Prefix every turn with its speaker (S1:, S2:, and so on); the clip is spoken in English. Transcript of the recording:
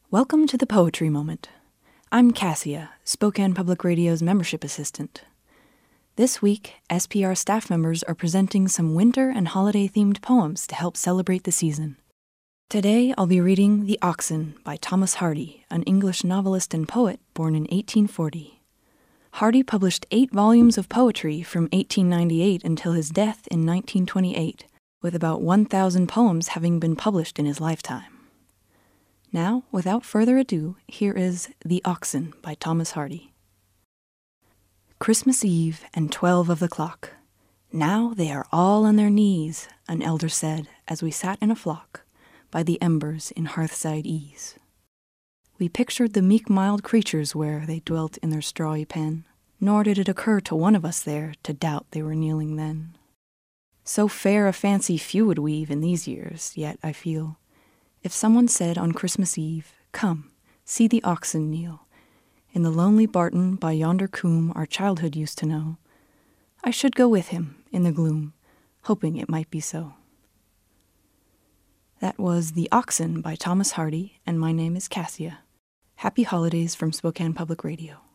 S1: Welcome to the Poetry Moment. I'm Cassia, Spokane Public Radio's membership assistant. This week, SPR staff members are presenting some winter and holiday-themed poems to help celebrate the season. Today, I'll be reading The Oxen by Thomas Hardy, an English novelist and poet born in 1840. Hardy published 8 volumes of poetry from 1898 until his death in 1928, with about 1,000 poems having been published in his lifetime. Now, without further ado, here is The Oxen by Thomas Hardy. Christmas Eve and 12 of the clock. Now they are all on their knees, an elder said, as we sat in a flock by the embers in hearthside ease. We pictured the meek mild creatures where they dwelt in their strawy pen, nor did it occur to one of us there to doubt they were kneeling then. So fair a fancy few would weave in these years, yet I feel, if someone said on Christmas Eve, "Come, see the oxen kneel, in the lonely barton by yonder coombe our childhood used to know," I should go with him in the gloom, hoping it might be so. That was The Oxen by Thomas Hardy, and my name is Cassia. Happy holidays from Spokane Public Radio.